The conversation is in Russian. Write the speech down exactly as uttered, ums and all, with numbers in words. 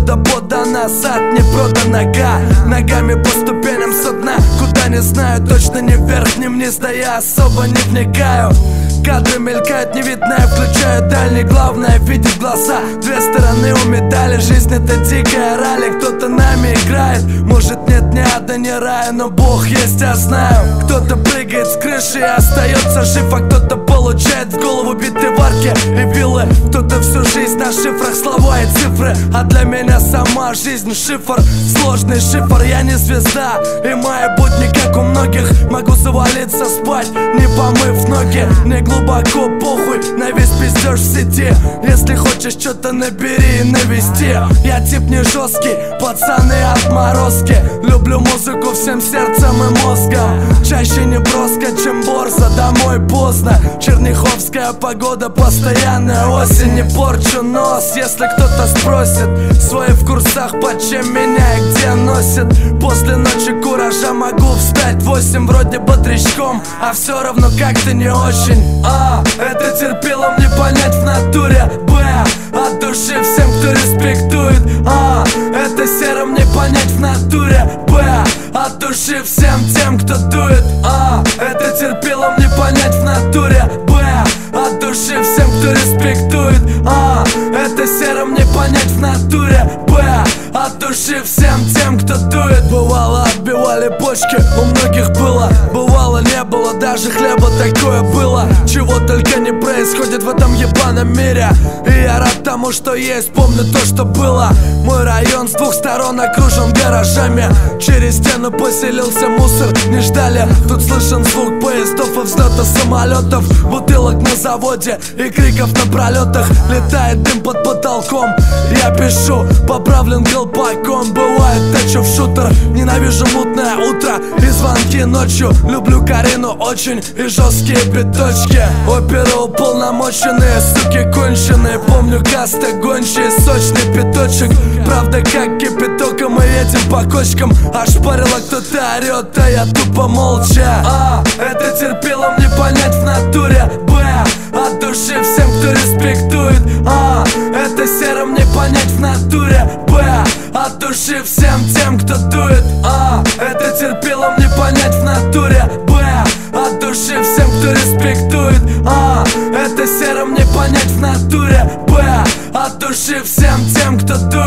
года пода назад не прода нога. Ногами по ступеням со дна, куда не знаю, точно не вверх, не вниз, да я особо не вникаю. Кадры мелькают, не видно, я включаю дальний. Главное видеть глаза, две стороны у медали. Жизнь это дикая ралли, кто-то нами играет. Может нет ни ада, ни рая, но Бог есть, я знаю. Кто-то прыгает с крыши и остается жив, а кто-то получает в голову биты в арке и виллы. Кто-то всю жизнь на шифрах, слова и цифры, а для меня сама жизнь шифр, сложный шифр. Я не звезда, и мои будни, как у многих, могу завалиться спать, не помыв ноги. Мне глубоко похуй на весь пиздеж в сети. Если хочешь что-то набери и навести. Я тип не жесткий, пацаны отморозки. Люблю музыку всем сердцем и мозгом. Чаще не броско, чем борзо, домой поздно. Черняховская погода, постоянная осень. Не порчу нос, если кто-то спросит. Свои в курсах, под чем меня и где носит. После ночи куража могу встать в восемь, вроде бодрячком, а все равно как-то не очень. А, это терпелом не понять в натуре. Б, от души всем, кто респектует. А, это серым не понять в натуре. Б, от души всем тем, кто дует. А, это терпелом не понять в натуре. Б, от души всем, кто респектует. А, это серым не понять в натуре. Б, от души всем тем, кто дует. Бывало отбивали почки, у многих было. Бывало не было, даже хлеба такое было. Чего только не происходит в этом ебаном мире. И я рад тому, что есть, помню то, что было. Мой район с двух сторон окружен гаражами. Через стену поселился мусор, не ждали. Тут слышен звук поездов и взлета самолетов. Бутылок на заводе и криков на пролетах. Летает дым под потолком, я пишу, поправлен колпаком. Бывает тачу в шутер, ненавижу мутное утро и звонки ночью. Люблю Карину очень и жесткие биточки. Оперы уполномоченные, суки конченые. Помню каста гончие, сочный пяточек. Правда как кипяток, и мы едем по кочкам. Аж парило, кто-то орет, а я тупо молча. А, это терпелом не понять в натуре. Б, от души всем, кто респектует. А, это серым не понять в натуре. Б, от души всем тем, кто дует. А, это терпелом не понять в натуре. Б, от души всем, кто респектует. А, это серым не понять в натуре. Б, от души всем тем, кто дует.